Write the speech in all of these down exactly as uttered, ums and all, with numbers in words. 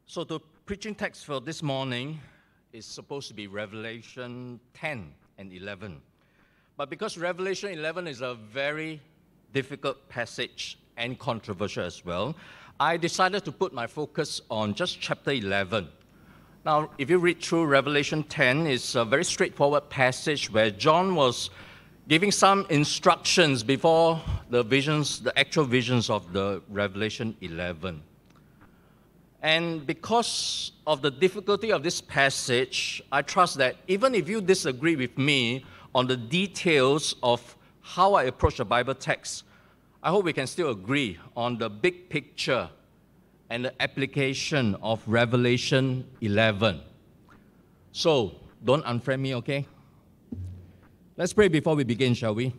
So the preaching text for this morning is supposed to be Revelation ten and eleven. But because Revelation eleven is a very difficult passage and controversial as well, I decided to put my focus on just chapter eleven. Now, if you read through Revelation ten, it's a very straightforward passage where John was giving some instructions before the visions, the actual visions of the Revelation eleven. And because of the difficulty of this passage, I trust that even if you disagree with me on the details of how I approach the Bible text, I hope we can still agree on the big picture and the application of Revelation eleven. So, don't unfriend me, okay? Let's pray before we begin, shall we?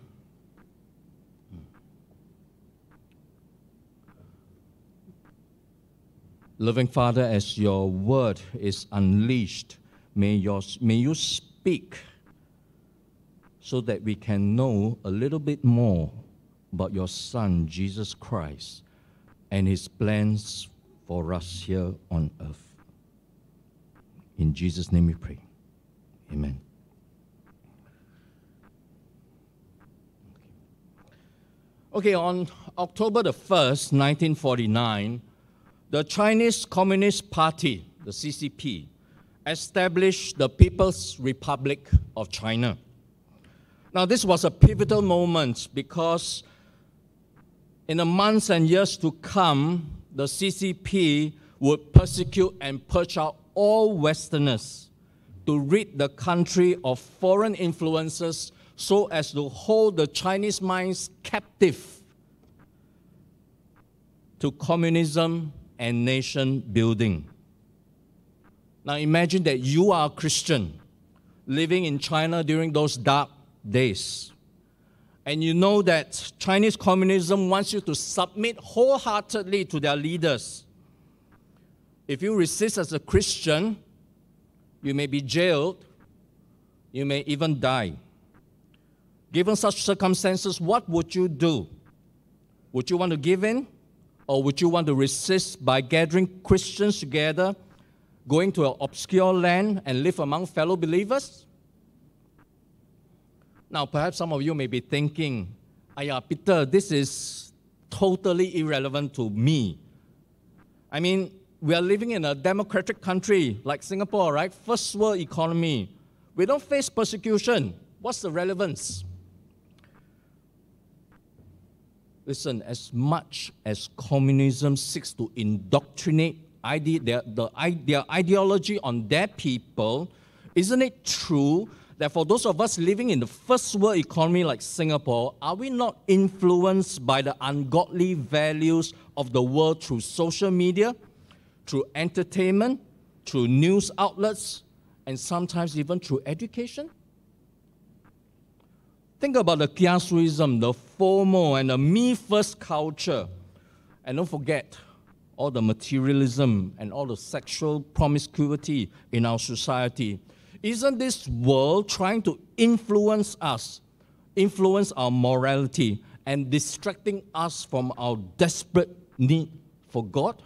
Loving Father, as your word is unleashed, may, your, may you speak so that we can know a little bit more about your Son, Jesus Christ, and his plans for us here on earth. In Jesus' name we pray. Amen. Okay, on October the first, nineteen forty-nine, the Chinese Communist Party, the C C P, established the People's Republic of China. Now, this was a pivotal moment because in the months and years to come, the C C P would persecute and purge out all Westerners to rid the country of foreign influences so as to hold the Chinese minds captive to communism and nation building. Now imagine that you are a Christian living in China during those dark days. And you know that Chinese communism wants you to submit wholeheartedly to their leaders. If you resist as a Christian, you may be jailed, you may even die. Given such circumstances, what would you do? Would you want to give in? Or would you want to resist by gathering Christians together, going to an obscure land and live among fellow believers? Now, perhaps some of you may be thinking, Aya, Peter, this is totally irrelevant to me. I mean, we are living in a democratic country like Singapore, right? First world economy. We don't face persecution. What's the relevance? Listen, as much as communism seeks to indoctrinate ide their, the, their ideology on their people, isn't it true that for those of us living in the first world economy like Singapore, are we not influenced by the ungodly values of the world through social media, through entertainment, through news outlets, and sometimes even through education? Think about the kiasuism, the FOMO, and the me-first culture. And don't forget all the materialism and all the sexual promiscuity in our society. Isn't this world trying to influence us, influence our morality, and distracting us from our desperate need for God?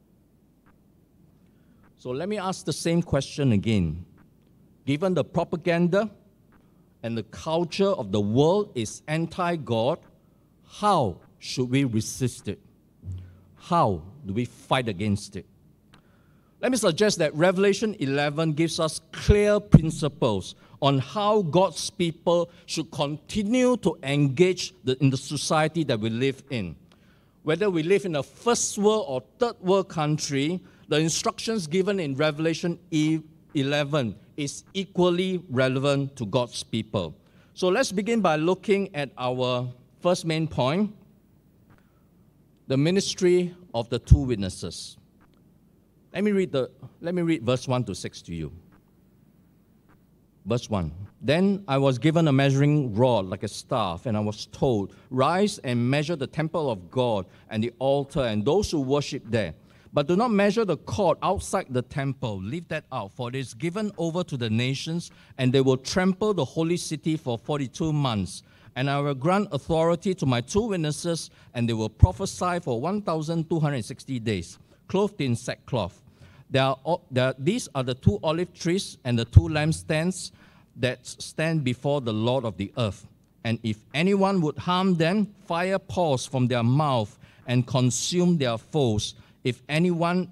So let me ask the same question again. Given the propaganda and the culture of the world is anti-God, how should we resist it? How do we fight against it? Let me suggest that Revelation eleven gives us clear principles on how God's people should continue to engage the, in the society that we live in. Whether we live in a first world or third world country, the instructions given in Revelation eleven is equally relevant to God's people. So let's begin by looking at our first main point, the ministry of the two witnesses. Let me read, the, let me read verse one to six to you. Verse one, then I was given a measuring rod like a staff, and I was told, rise and measure the temple of God and the altar and those who worship there. But do not measure the court outside the temple. Leave that out, for it is given over to the nations, and they will trample the holy city for forty-two months. And I will grant authority to my two witnesses, and they will prophesy for one thousand two hundred sixty days, clothed in sackcloth. There are, there are, these are the two olive trees and the two lampstands that stand before the Lord of the earth. And if anyone would harm them, fire pours from their mouth and consume their foes. If anyone,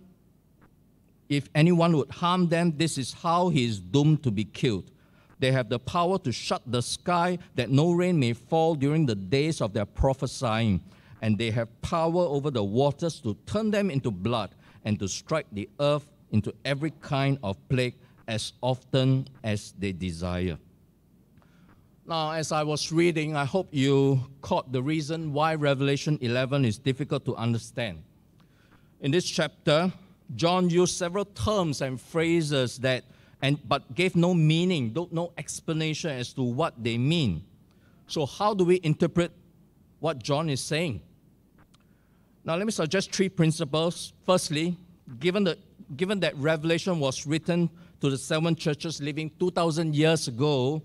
if anyone would harm them, this is how he is doomed to be killed. They have the power to shut the sky that no rain may fall during the days of their prophesying. And they have power over the waters to turn them into blood and to strike the earth into every kind of plague as often as they desire. Now, as I was reading, I hope you caught the reason why Revelation eleven is difficult to understand. In this chapter, John used several terms and phrases that, and but gave no meaning, no explanation as to what they mean. So how do we interpret what John is saying? Now, let me suggest three principles. Firstly, given, the, given that Revelation was written to the seven churches living two thousand years ago,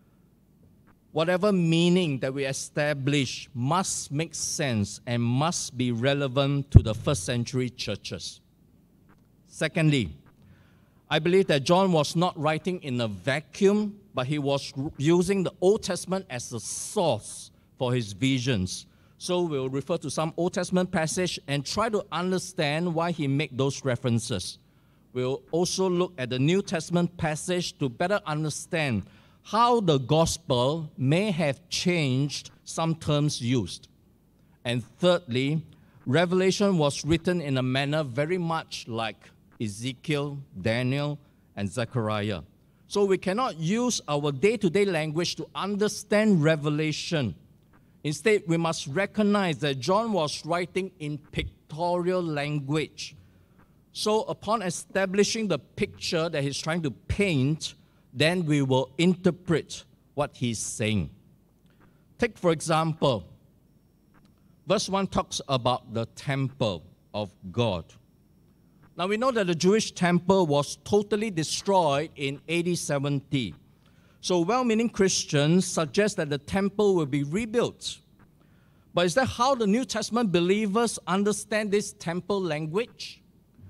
whatever meaning that we establish must make sense and must be relevant to the first century churches. Secondly, I believe that John was not writing in a vacuum, but he was using the Old Testament as a source for his visions. So we'll refer to some Old Testament passage and try to understand why he made those references. We'll also look at the New Testament passage to better understand how the gospel may have changed some terms used. And thirdly, Revelation was written in a manner very much like Ezekiel, Daniel, and Zechariah. So we cannot use our day-to-day language to understand Revelation. Instead, we must recognize that John was writing in pictorial language. So upon establishing the picture that he's trying to paint, then we will interpret what he's saying. Take, for example, verse one talks about the temple of God. Now, we know that the Jewish temple was totally destroyed in A D seventy. So well-meaning Christians suggest that the temple will be rebuilt. But is that how the New Testament believers understand this temple language?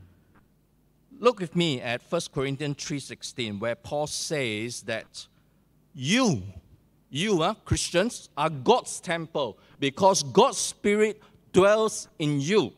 Look with me at First Corinthians three sixteen, where Paul says that you, you uh, Christians, are God's temple because God's Spirit dwells in you.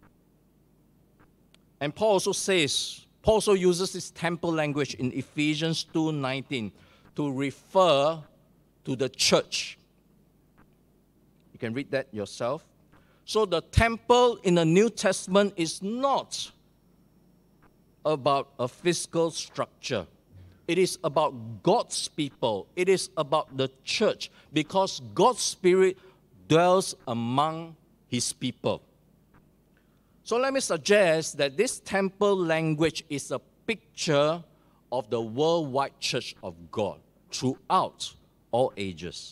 And Paul also says, Paul also uses this temple language in Ephesians two nineteen to refer to the church. You can read that yourself. So the temple in the New Testament is not about a physical structure. It is about God's people. It is about the church because God's Spirit dwells among His people. So let me suggest that this temple language is a picture of the worldwide church of God throughout all ages.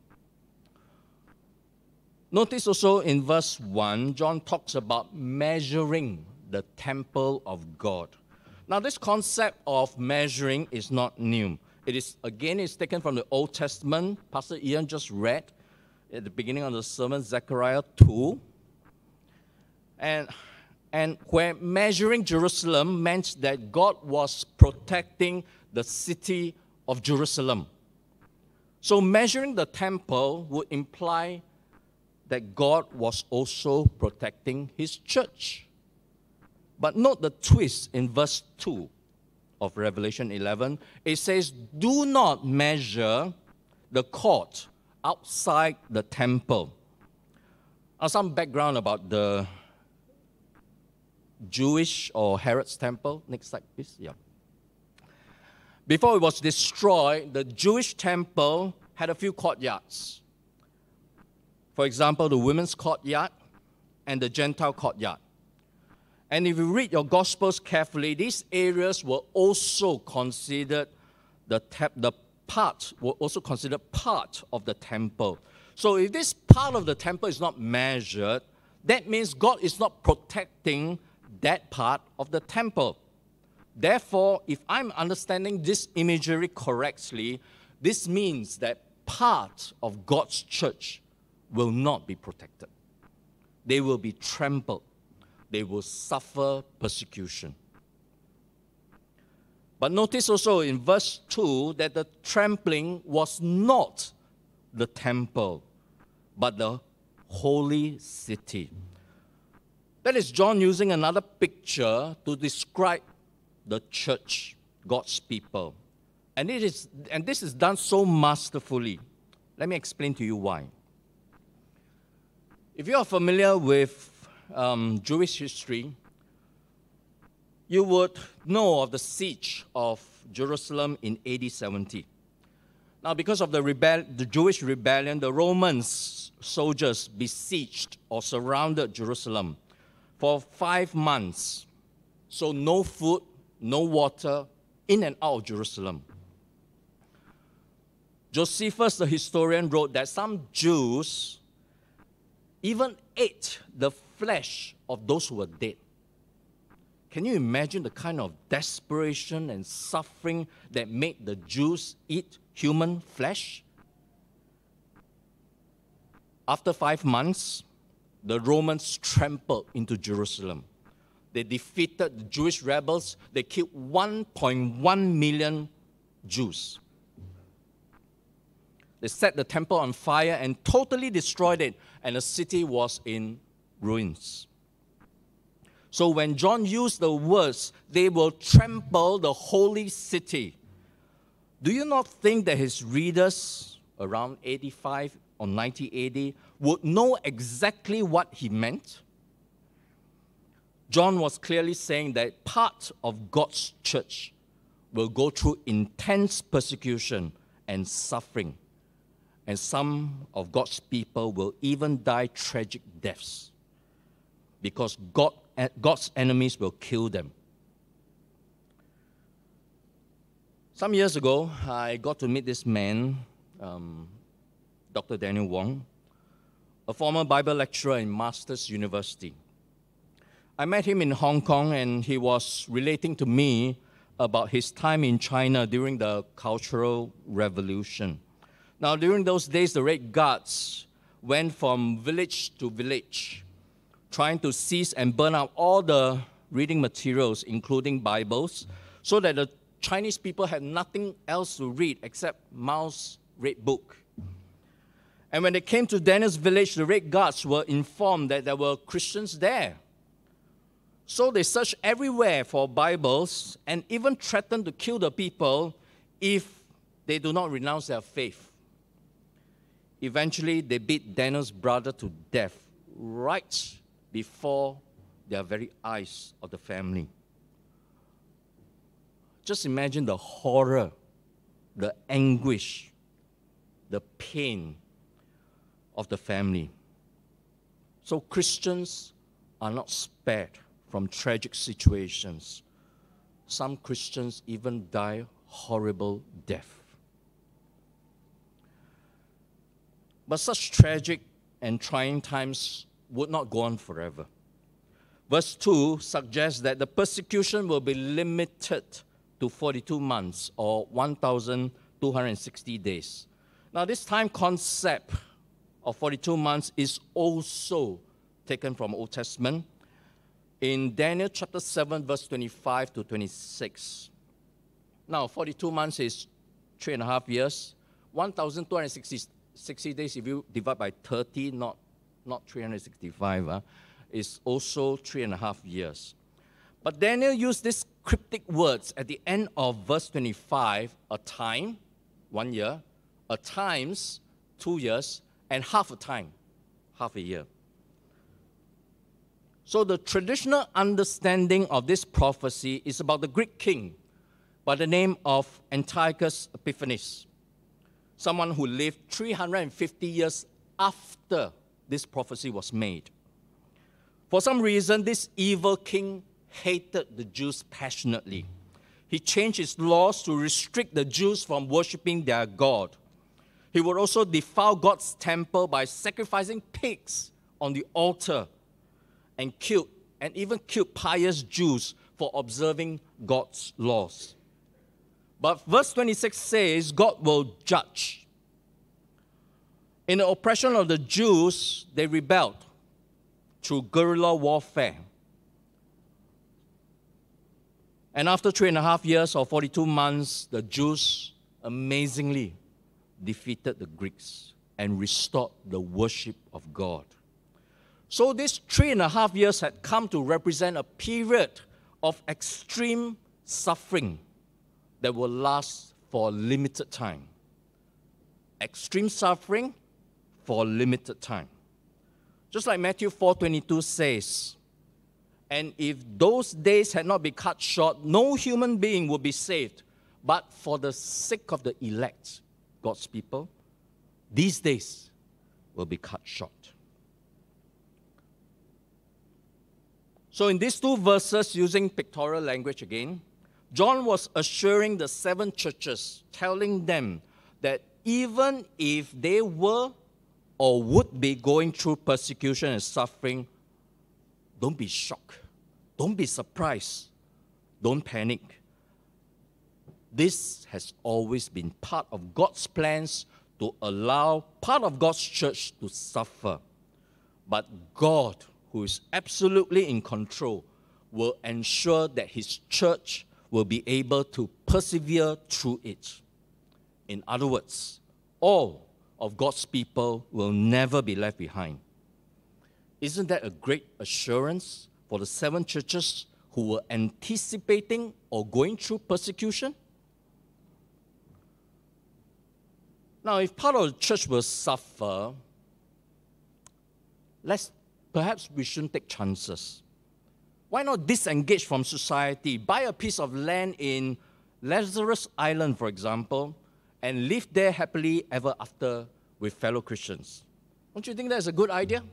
Notice also in verse one, John talks about measuring the temple of God. Now, this concept of measuring is not new. It is, again, it's taken from the Old Testament. Pastor Ian just read at the beginning of the sermon, Zechariah two. And, and where measuring Jerusalem meant that God was protecting the city of Jerusalem. So measuring the temple would imply that God was also protecting His church. But note the twist in verse two of Revelation eleven. It says, do not measure the court outside the temple. Now, some background about the Jewish or Herod's temple. Next slide, please. Yeah. Before it was destroyed, the Jewish temple had a few courtyards. For example, the women's courtyard and the Gentile courtyard. And if you read your Gospels carefully, these areas were also considered the, te- the part, were also considered part of the temple. So if this part of the temple is not measured, that means God is not protecting that part of the temple. Therefore, if I'm understanding this imagery correctly, this means that part of God's church will not be protected. They will be trampled. They will suffer persecution. But notice also in verse two that the trampling was not the temple, but the holy city. That is John using another picture to describe the church, God's people. And it is, and this is done so masterfully. Let me explain to you why. If you are familiar with um, Jewish history, you would know of the siege of Jerusalem in A D seventy. Now, because of the, rebel the Jewish rebellion, the Roman soldiers besieged or surrounded Jerusalem for five months. So no food, no water, in and out of Jerusalem. Josephus, the historian, wrote that some Jews even ate the flesh of those who were dead. Can you imagine the kind of desperation and suffering that made the Jews eat human flesh? After five months, the Romans trampled into Jerusalem. They defeated the Jewish rebels. They killed one point one million Jews. They set the temple on fire and totally destroyed it, and the city was in ruins. So when John used the words, they will trample the holy city, do you not think that his readers around eighty-five or ninety A D would know exactly what he meant? John was clearly saying that part of God's church will go through intense persecution and suffering. And some of God's people will even die tragic deaths because God, God's enemies will kill them. Some years ago, I got to meet this man, um, Doctor Daniel Wong, a former Bible lecturer in Masters University. I met him in Hong Kong, and he was relating to me about his time in China during the Cultural Revolution. Now, during those days, the Red Guards went from village to village, trying to seize and burn out all the reading materials, including Bibles, so that the Chinese people had nothing else to read except Mao's Red Book. And when they came to Daniel's village, the Red Guards were informed that there were Christians there. So they searched everywhere for Bibles and even threatened to kill the people if they do not renounce their faith. Eventually, they beat Daniel's brother to death right before their very eyes of the family. Just imagine the horror, the anguish, the pain of the family. So Christians are not spared from tragic situations. Some Christians even die horrible death. But such tragic and trying times would not go on forever. Verse two suggests that the persecution will be limited to forty-two months or one thousand two hundred sixty days. Now, this time concept of forty-two months is also taken from Old Testament in Daniel chapter seven, verse twenty-five to twenty-six. Now, forty-two months is three and a half years. one thousand two hundred sixty days, if you divide by thirty, not, not three hundred sixty-five, uh, is also three and a half years. But Daniel used these cryptic words at the end of verse twenty-five, a time, one year, a times, two years, and half a time, half a year. So the traditional understanding of this prophecy is about the Greek king by the name of Antiochus Epiphanes, someone who lived three hundred fifty years after this prophecy was made. For some reason, this evil king hated the Jews passionately. He changed his laws to restrict the Jews from worshiping their God. He would also defile God's temple by sacrificing pigs on the altar and killed, and even killed pious Jews for observing God's laws. But verse twenty-six says God will judge. In the oppression of the Jews, they rebelled through guerrilla warfare. And after three and a half years or forty-two months, the Jews amazingly defeated the Greeks and restored the worship of God. So these three and a half years had come to represent a period of extreme suffering that will last for a limited time. Extreme suffering for a limited time. Just like Matthew four twenty-two says, and if those days had not been cut short, no human being would be saved. But for the sake of the elect, God's people, these days will be cut short. So in these two verses, using pictorial language again, John was assuring the seven churches, telling them that even if they were or would be going through persecution and suffering, don't be shocked. Don't be surprised. Don't panic. This has always been part of God's plans to allow part of God's church to suffer. But God, who is absolutely in control, will ensure that His church will be able to persevere through it. In other words, all of God's people will never be left behind. Isn't that a great assurance for the seven churches who were anticipating or going through persecution? Now, if part of the church will suffer, let's, perhaps we shouldn't take chances. Why not disengage from society, buy a piece of land in Lazarus Island, for example, and live there happily ever after with fellow Christians? Don't you think that's a good idea?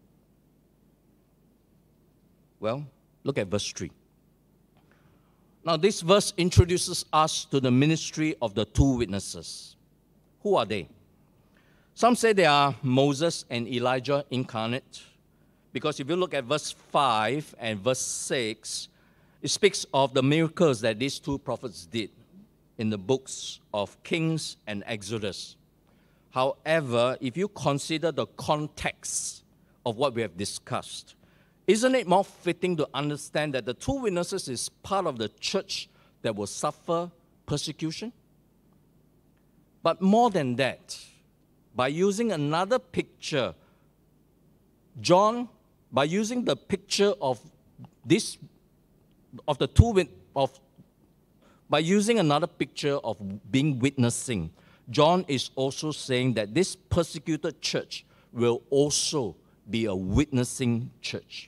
Well, look at verse three. Now, this verse introduces us to the ministry of the two witnesses. Who are they? Some say they are Moses and Elijah incarnate, because if you look at verse five and verse six, it speaks of the miracles that these two prophets did in the books of Kings and Exodus. However, if you consider the context of what we have discussed, isn't it more fitting to understand that the two witnesses is part of the church that will suffer persecution? But more than that, by using another picture, John, by using the picture of this, of the two, of, by using another picture of being witnessing, John is also saying that this persecuted church will also be a witnessing church.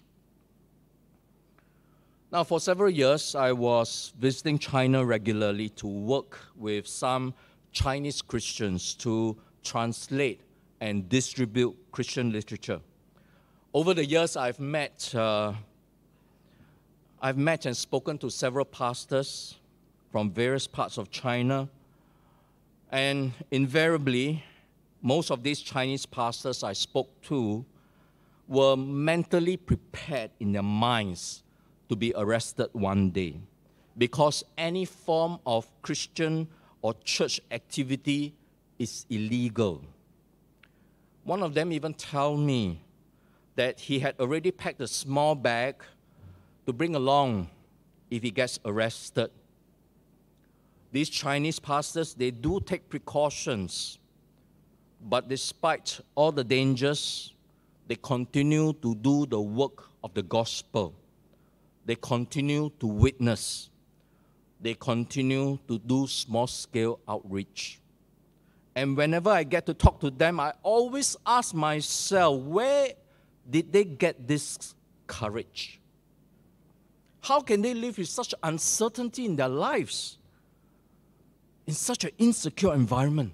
Now, for several years, I was visiting China regularly to work with some Chinese Christians to translate and distribute Christian literature. Over the years, I've met, uh, I've met and spoken to several pastors from various parts of China, and invariably, most of these Chinese pastors I spoke to were mentally prepared in their minds to be arrested one day, because any form of Christian or church activity is illegal. One of them even told me that he had already packed a small bag to bring along if he gets arrested. These Chinese pastors, they do take precautions, but despite all the dangers, they continue to do the work of the gospel. They continue to witness. They continue to do small-scale outreach. And whenever I get to talk to them, I always ask myself, where did they get this courage? How can they live with such uncertainty in their lives, in such an insecure environment?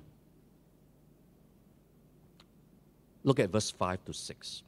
Look at verse five to six.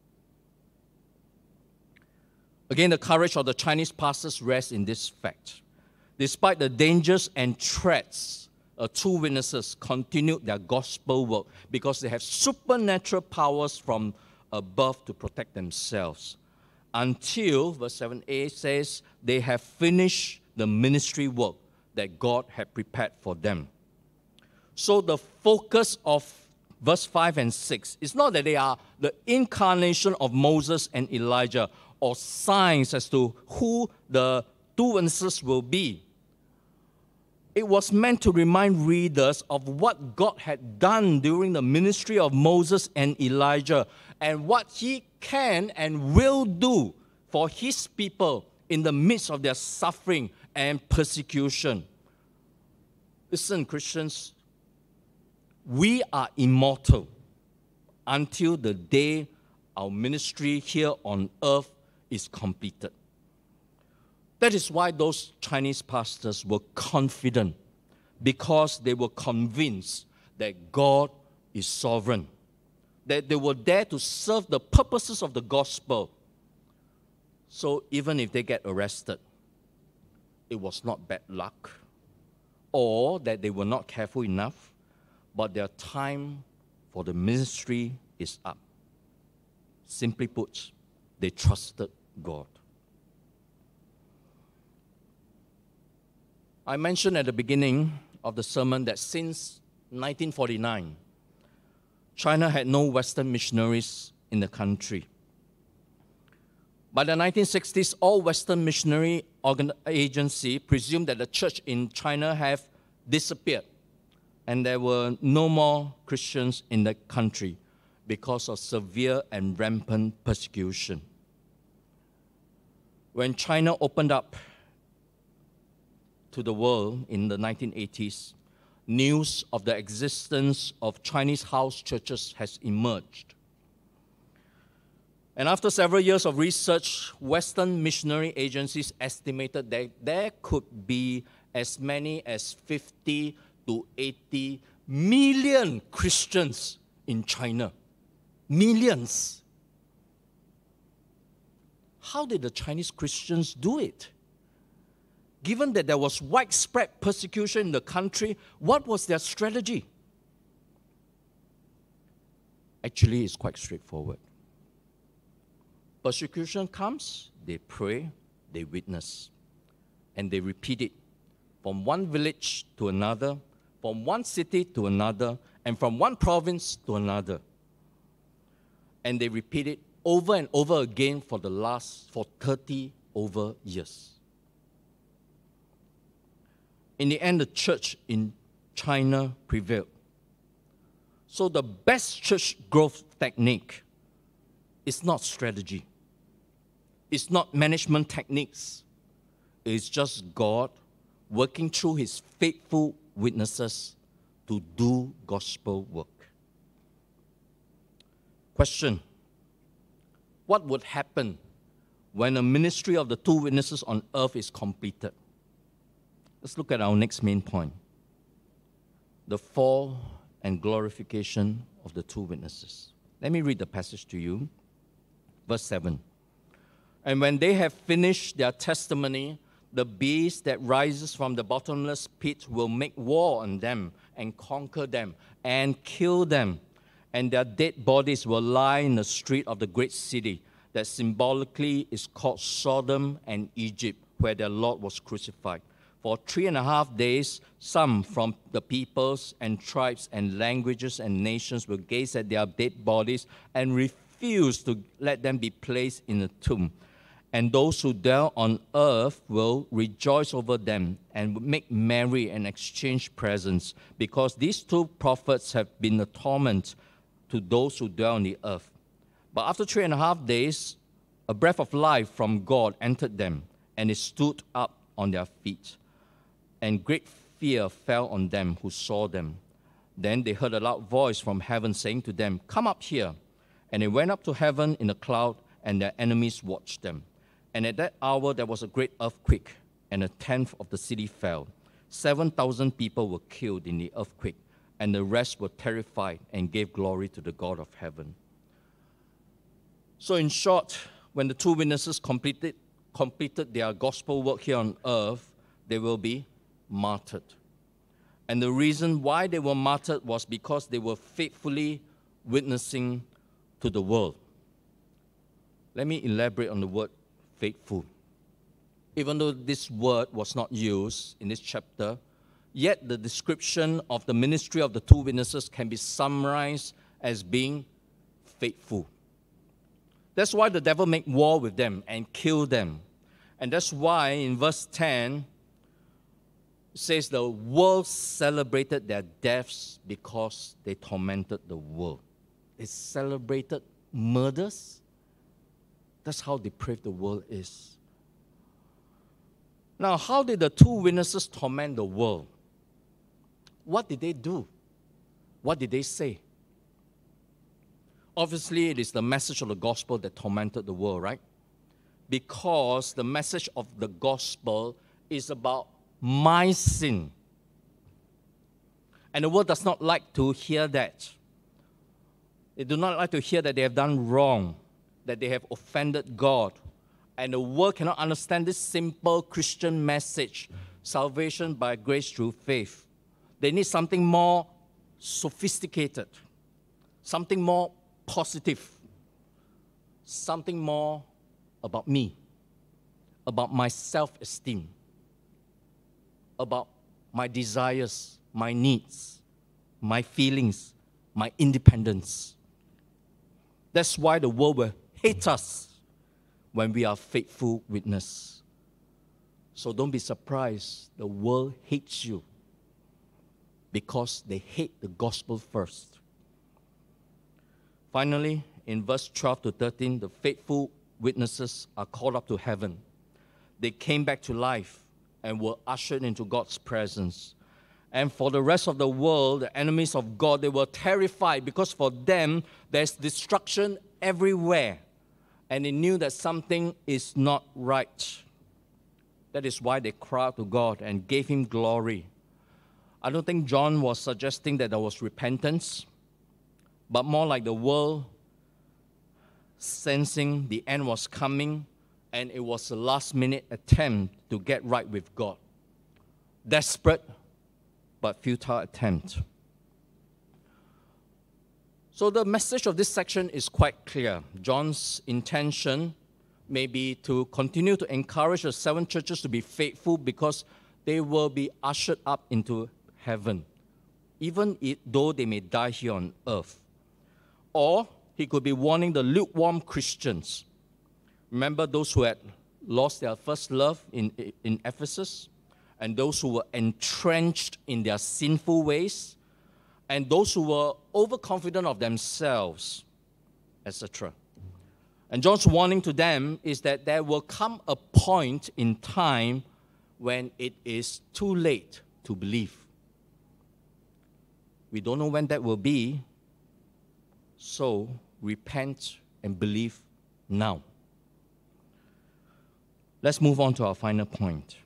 Again, the courage of the Chinese pastors rests in this fact. Despite the dangers and threats, uh, two witnesses continued their gospel work because they have supernatural powers from above to protect themselves. Until, verse seven a says, they have finished the ministry work that God had prepared for them. So the focus of verse five and six is not that they are the incarnation of Moses and Elijah, or signs as to who the two witnesses will be, it was meant to remind readers of what God had done during the ministry of Moses and Elijah and what he can and will do for his people in the midst of their suffering and persecution. Listen, Christians, we are immortal until the day our ministry here on earth is completed. That is why those Chinese pastors were confident, because they were convinced that God is sovereign, that they were there to serve the purposes of the gospel. So even if they get arrested, it was not bad luck, or that they were not careful enough, but their time for the ministry is up. Simply put, they trusted God. I mentioned at the beginning of the sermon that since nineteen forty-nine, China had no Western missionaries in the country. By the nineteen sixties, all Western missionary organ- agencies presumed that the church in China have disappeared, and there were no more Christians in the country because of severe and rampant persecution. When China opened up to the world in the nineteen eighties, news of the existence of Chinese house churches has emerged. And after several years of research, Western missionary agencies estimated that there could be as many as fifty to eighty million Christians in China. Millions. How did the Chinese Christians do it? Given that there was widespread persecution in the country, what was their strategy? Actually, it's quite straightforward. Persecution comes, they pray, they witness, and they repeat it from one village to another, from one city to another, and from one province to another. And they repeat it over and over again for the last, for thirty over years. In the end, the church in China prevailed. So the best church growth technique is not strategy. It's not management techniques. It's just God working through his faithful witnesses to do gospel work. Question: what would happen when the ministry of the two witnesses on earth is completed? Let's look at our next main point: the fall and glorification of the two witnesses. Let me read the passage to you. Verse seven. And when they have finished their testimony, the beast that rises from the bottomless pit will make war on them and conquer them and kill them. And their dead bodies will lie in the street of the great city that symbolically is called Sodom and Egypt, where their Lord was crucified. For three and a half days, some from the peoples and tribes and languages and nations will gaze at their dead bodies and refuse to let them be placed in a tomb. And those who dwell on earth will rejoice over them and make merry and exchange presents, because these two prophets have been a torment to those who dwell on the earth. But after three and a half days, a breath of life from God entered them, and they stood up on their feet. And great fear fell on them who saw them. Then they heard a loud voice from heaven saying to them, "Come up here." And they went up to heaven in a cloud, and their enemies watched them. And at that hour there was a great earthquake, and a tenth of the city fell. Seven thousand people were killed in the earthquake, and the rest were terrified and gave glory to the God of heaven. So in short, when the two witnesses completed, completed their gospel work here on earth, they will be martyred. And the reason why they were martyred was because they were faithfully witnessing to the world. Let me elaborate on the word faithful. Even though this word was not used in this chapter, yet the description of the ministry of the two witnesses can be summarized as being faithful. That's why the devil made war with them and killed them. And that's why in verse ten, it says the world celebrated their deaths because they tormented the world. They celebrated murders. That's how depraved the world is. Now, how did the two witnesses torment the world? What did they do? What did they say? Obviously, it is the message of the gospel that tormented the world, right? Because the message of the gospel is about my sin. And the world does not like to hear that. They do not like to hear that they have done wrong, that they have offended God. And the world cannot understand this simple Christian message, salvation by grace through faith. They need something more sophisticated, something more positive, something more about me, about my self-esteem, about my desires, my needs, my feelings, my independence. That's why the world will hate us when we are faithful witness. So don't be surprised the world hates you because they hate the gospel first. Finally, in verse twelve to thirteen, the faithful witnesses are called up to heaven. They came back to life and were ushered into God's presence. And for the rest of the world, the enemies of God, they were terrified because for them, there's destruction everywhere. And they knew that something is not right. That is why they cried to God and gave him glory. I don't think John was suggesting that there was repentance, but more like the world sensing the end was coming, and it was a last-minute attempt to get right with God. Desperate, but futile attempt. So the message of this section is quite clear. John's intention may be to continue to encourage the seven churches to be faithful because they will be ushered up into heaven, even if, though they may die here on earth. Or he could be warning the lukewarm Christians. Remember those who had lost their first love in, in Ephesus, and those who were entrenched in their sinful ways, and those who were overconfident of themselves, et cetera. And John's warning to them is that there will come a point in time when it is too late to believe. We don't know when that will be, so repent and believe now. Let's move on to our final point.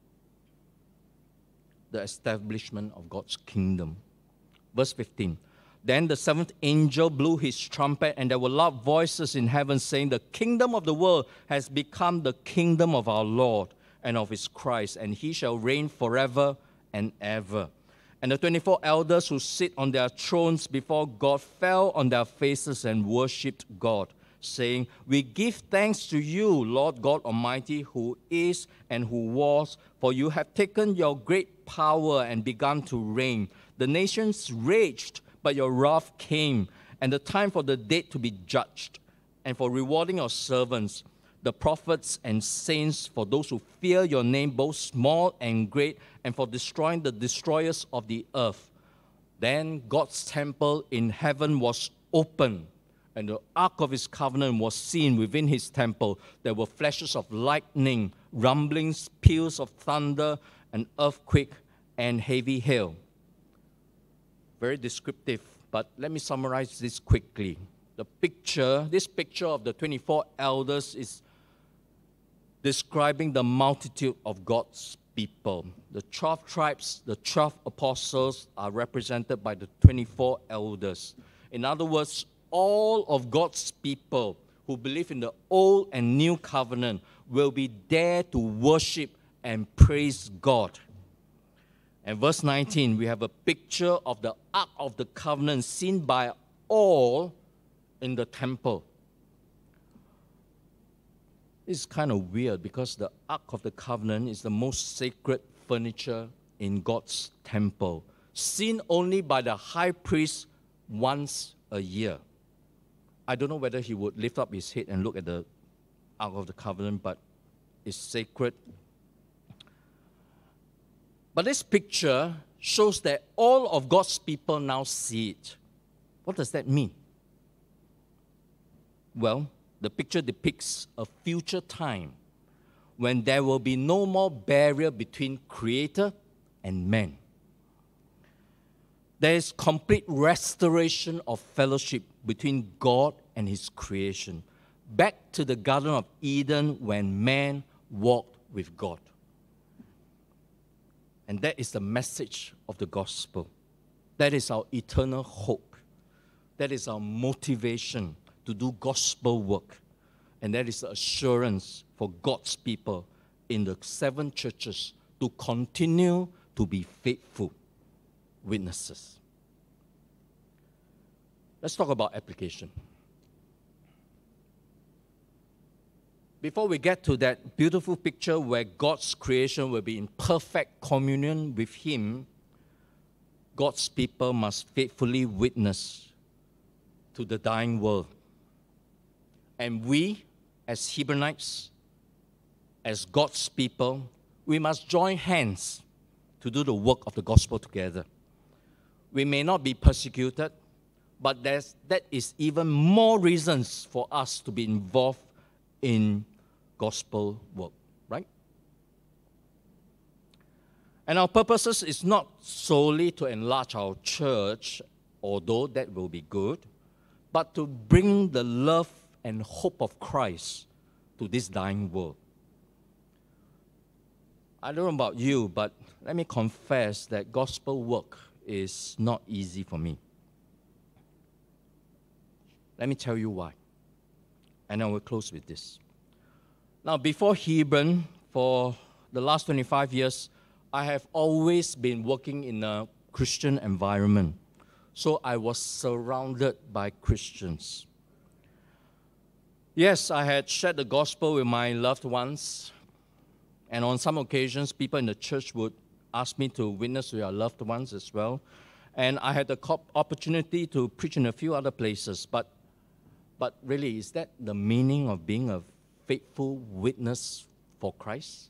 The establishment of God's kingdom. Verse fifteen. Then the seventh angel blew his trumpet, and there were loud voices in heaven saying, the kingdom of the world has become the kingdom of our Lord and of his Christ, and he shall reign forever and ever. And the twenty-four elders who sit on their thrones before God fell on their faces and worshipped God, saying, we give thanks to you, Lord God Almighty, who is and who was, for you have taken your great power and begun to reign. The nations raged, but your wrath came, and the time for the dead to be judged, and for rewarding your servants, the prophets and saints, for those who fear your name, both small and great, and for destroying the destroyers of the earth. Then God's temple in heaven was opened, and the ark of his covenant was seen within his temple. There were flashes of lightning, rumblings, peals of thunder, an earthquake, and heavy hail. Very descriptive, but let me summarize this quickly. The picture, this picture of the twenty-four elders is describing the multitude of God's people. The twelve tribes, the twelve apostles are represented by the twenty-four elders. In other words, all of God's people who believe in the old and new covenant will be there to worship and praise God. And verse nineteen, we have a picture of the Ark of the Covenant seen by all in the temple. It's kind of weird because the Ark of the Covenant is the most sacred furniture in God's temple, seen only by the high priest once a year. I don't know whether he would lift up his head and look at the Ark of the Covenant, but is sacred. But this picture shows that all of God's people now see it. What does that mean? Well, the picture depicts a future time when there will be no more barrier between Creator and man. There is complete restoration of fellowship between God and His creation, back to the Garden of Eden when man walked with God. And that is the message of the gospel. That is our eternal hope. That is our motivation to do gospel work. And that is the assurance for God's people in the seven churches to continue to be faithful witnesses. Let's talk about application. Before we get to that beautiful picture where God's creation will be in perfect communion with Him, God's people must faithfully witness to the dying world. And we, as Hebraites, as God's people, we must join hands to do the work of the gospel together. We may not be persecuted, but there's, that is even more reasons for us to be involved in gospel work, right? And our purposes is not solely to enlarge our church, although that will be good, but to bring the love and hope of Christ to this dying world. I don't know about you, but let me confess that gospel work is not easy for me. Let me tell you why. And I will close with this. Now, before Hebron, for the last twenty-five years, I have always been working in a Christian environment. So I was surrounded by Christians. Yes, I had shared the gospel with my loved ones. And on some occasions, people in the church would ask me to witness to their loved ones as well. And I had the opportunity to preach in a few other places. But, but really, is that the meaning of being a faithful witness for Christ?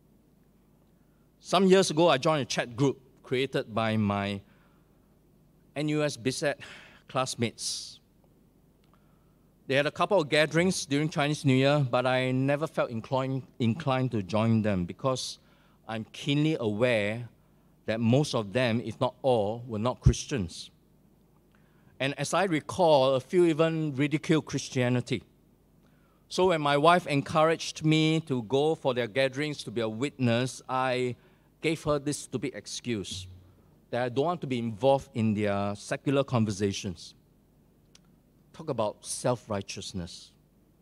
Some years ago, I joined a chat group created by my N U S B S E T classmates. They had a couple of gatherings during Chinese New Year, but I never felt inclined, inclined to join them because I'm keenly aware that most of them, if not all, were not Christians. And as I recall, a few even ridiculed Christianity. So when my wife encouraged me to go for their gatherings to be a witness, I gave her this stupid excuse that I don't want to be involved in their secular conversations. Talk about self-righteousness.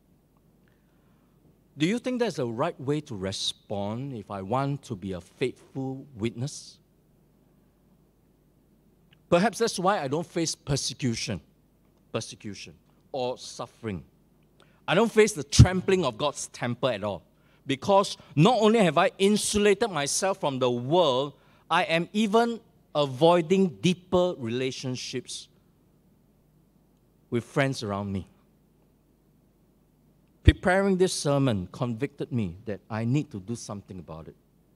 Do you think that's the right way to respond if I want to be a faithful witness? Perhaps that's why I don't face persecution, persecution or suffering. I don't face the trampling of God's temple at all. Because not only have I insulated myself from the world, I am even avoiding deeper relationships with friends around me. Preparing this sermon convicted me that I need to do something about it.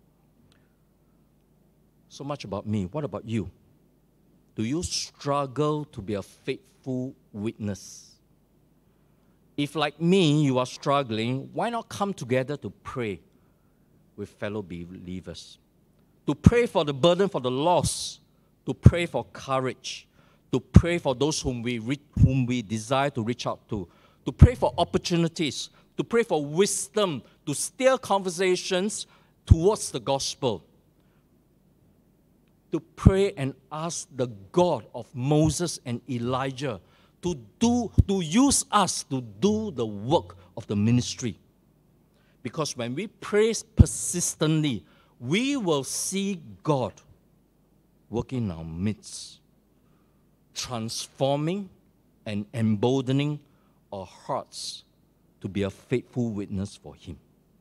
So much about me. What about you? Do you struggle to be a faithful witness? If, like me, you are struggling, why not come together to pray with fellow believers? To pray for the burden for the lost, to pray for courage, to pray for those whom we, re- whom we desire to reach out to, to pray for opportunities, to pray for wisdom, to steer conversations towards the gospel, to pray and ask the God of Moses and Elijah to do, to use us to do the work of the ministry. Because when we pray persistently, we will see God working in our midst, transforming and emboldening our hearts to be a faithful witness for Him.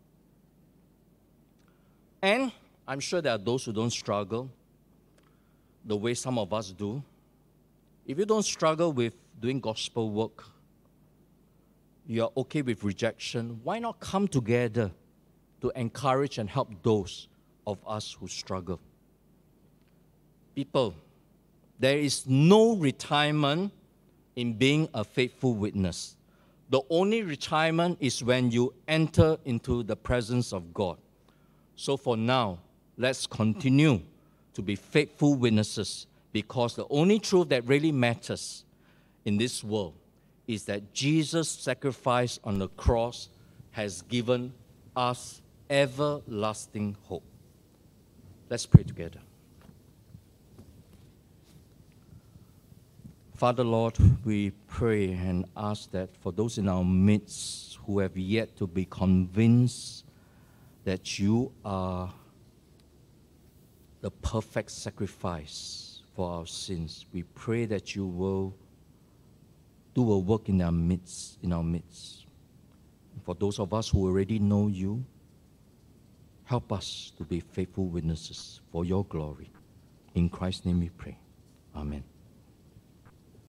And I'm sure there are those who don't struggle the way some of us do. If you don't struggle with doing gospel work, you are okay with rejection, why not come together to encourage and help those of us who struggle. People, there is no retirement in being a faithful witness. The only retirement is when you enter into the presence of God. So for now, let's continue to be faithful witnesses, because the only truth that really matters in this world is that Jesus' sacrifice on the cross has given us everlasting hope. Let's pray together. Father, Lord, we pray and ask that for those in our midst who have yet to be convinced that you are the perfect sacrifice for our sins, we pray that you will do a work in our midst, in our midst. For those of us who already know you, help us to be faithful witnesses for your glory. In Christ's name we pray. Amen.